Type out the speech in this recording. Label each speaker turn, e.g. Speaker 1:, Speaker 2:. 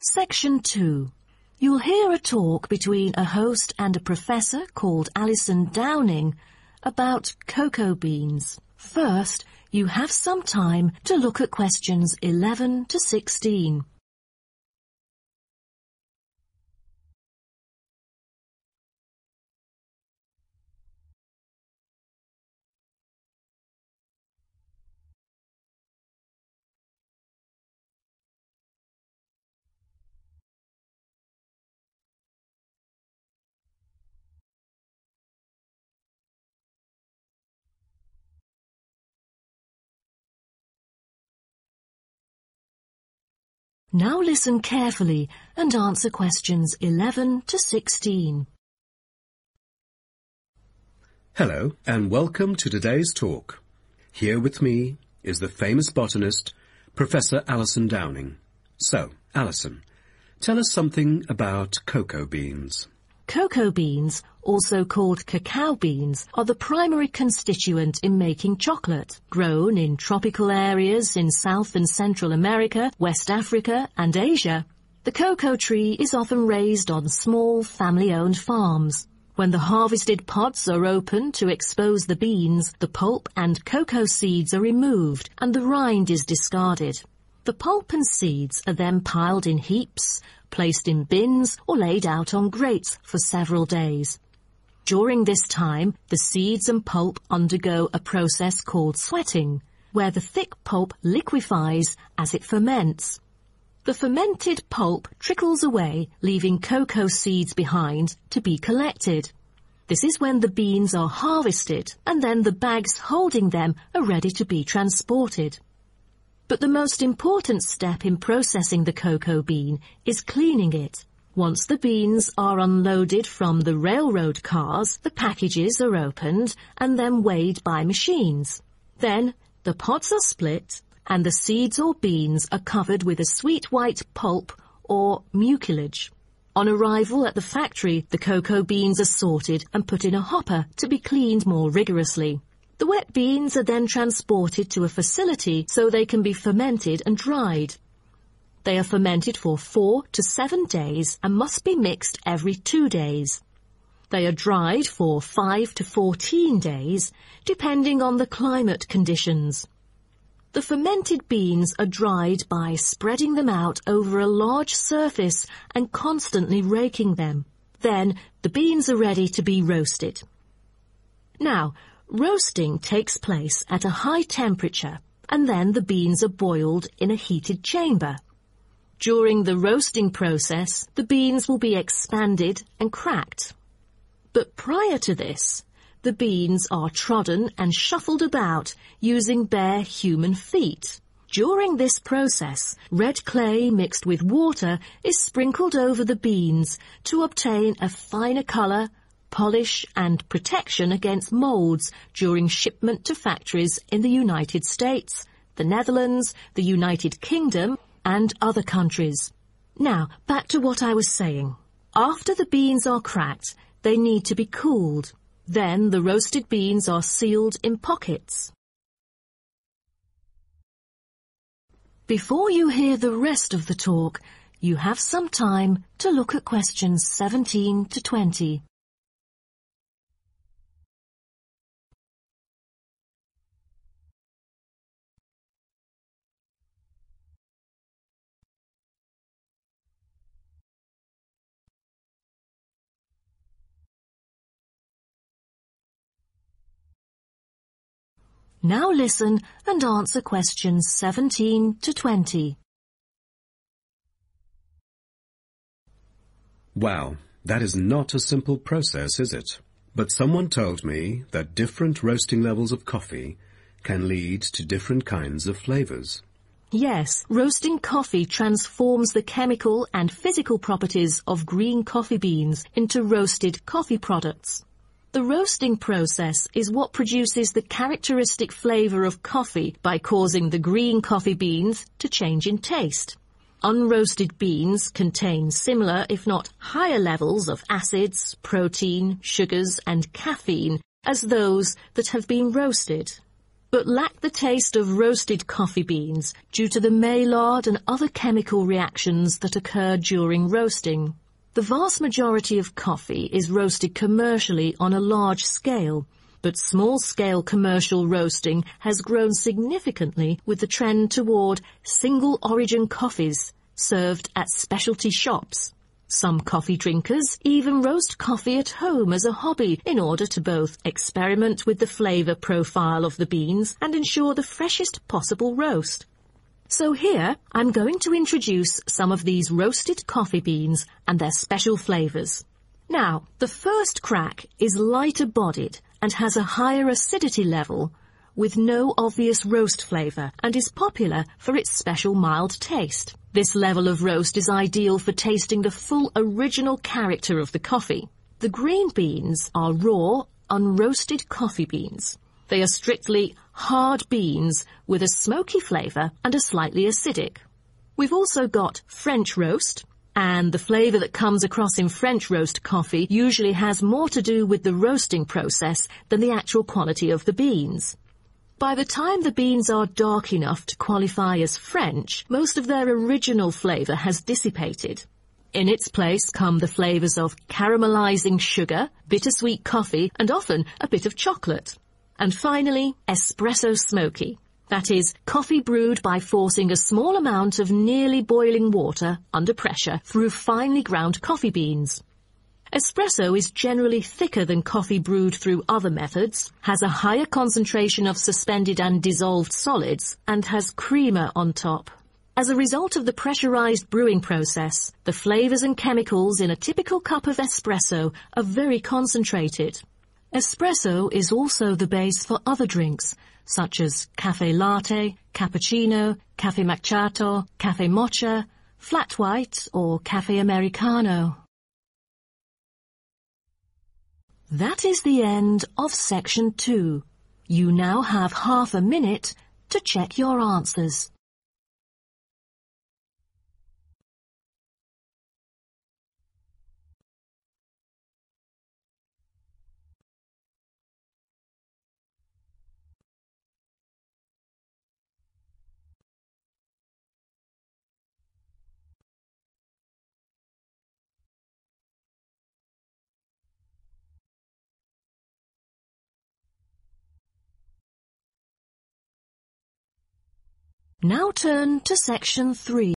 Speaker 1: Section 2. You'll hear a talk between a host and a professor called Alison Downing about cocoa beans. First, you have some time to look at questions 11 to 16. Now listen carefully and answer questions 11 to 16.
Speaker 2: Hello and welcome to today's talk. Here with me is the famous botanist, Professor Alison Downing. So, Alison, tell us something about cocoa beans.
Speaker 1: Cocoa beans, also called cacao beans, are the primary constituent in making chocolate, grown in tropical areas in South and Central America, West Africa and Asia. The cocoa tree is often raised on small family-owned farms. When the harvested pods are opened to expose the beans, the pulp and cocoa seeds are removed and the rind is discarded. The pulp and seeds are then piled in heaps, placed in bins or laid out on grates for several days. During this time, the seeds and pulp undergo a process called sweating, where the thick pulp liquefies as it ferments. The fermented pulp trickles away, leaving cocoa seeds behind to be collected. This is when the beans are harvested, and then the bags holding them are ready to be transported. But the most important step in processing the cocoa bean is cleaning it. Once the beans are unloaded from the railroad cars, the packages are opened and then weighed by machines. Then the pods are split and the seeds or beans are covered with a sweet white pulp or mucilage. On arrival at the factory, the cocoa beans are sorted and put in a hopper to be cleaned more rigorously. The wet beans are then transported to a facility so they can be fermented and dried. They are fermented for 4 to 7 days and must be mixed every 2 days. They are dried for 5 to 14 days, depending on the climate conditions. The fermented beans are dried by spreading them out over a large surface and constantly raking them. Then the beans are ready to be roasted. Now, roasting takes place at a high temperature, and then the beans are boiled in a heated chamber. During the roasting process, the beans will be expanded and cracked. But prior to this, the beans are trodden and shuffled about using bare human feet. During this process, red clay mixed with water is sprinkled over the beans to obtain a finer colour, polish and protection against molds during shipment to factories in the United States, the Netherlands, the United Kingdom and other countries. Now, back to what I was saying. After the beans are cracked, they need to be cooled. Then the roasted beans are sealed in pockets. Before you hear the rest of the talk, you have some time to look at questions 17 to 20. Now listen and answer questions 17 to 20.
Speaker 2: Wow, that is not a simple process, is it? But someone told me that different roasting levels of coffee can lead to different kinds of flavors.
Speaker 1: Yes, roasting coffee transforms the chemical and physical properties of green coffee beans into roasted coffee products. The roasting process is what produces the characteristic flavor of coffee by causing the green coffee beans to change in taste. Unroasted beans contain similar, if not higher levels of acids, protein, sugars and caffeine as those that have been roasted. but lack the taste of roasted coffee beans due to the Maillard and other chemical reactions that occur during roasting. The vast majority of coffee is roasted commercially on a large scale, but small-scale commercial roasting has grown significantly with the trend toward single-origin coffees served at specialty shops. Some coffee drinkers even roast coffee at home as a hobby in order to both experiment with the flavor profile of the beans and ensure the freshest possible roast. So here, I'm going to introduce some of these roasted coffee beans and their special flavors. Now, the first crack is lighter bodied and has a higher acidity level with no obvious roast flavor and is popular for its special mild taste. This level of roast is ideal for tasting the full original character of the coffee. The green beans are raw, unroasted coffee beans. They are strictly hard beans with a smoky flavor and are slightly acidic. We've also got French roast, and the flavor that comes across in French roast coffee usually has more to do with the roasting process than the actual quality of the beans. By the time the beans are dark enough to qualify as French, most of their original flavor has dissipated. In its place come the flavors of caramelizing sugar, bittersweet coffee, and often a bit of chocolate. And finally, espresso smoky. That is, coffee brewed by forcing a small amount of nearly boiling water under pressure through finely ground coffee beans. Espresso is generally thicker than coffee brewed through other methods, has a higher concentration of suspended and dissolved solids, and has creamer on top. As a result of the pressurized brewing process, the flavors and chemicals in a typical cup of espresso are very concentrated. Espresso is also the base for other drinks, such as cafe latte, cappuccino, cafe macchiato, cafe mocha, flat white, or cafe americano. That is the end of section 2. You now have half a minute to check your answers. Now turn to section 3.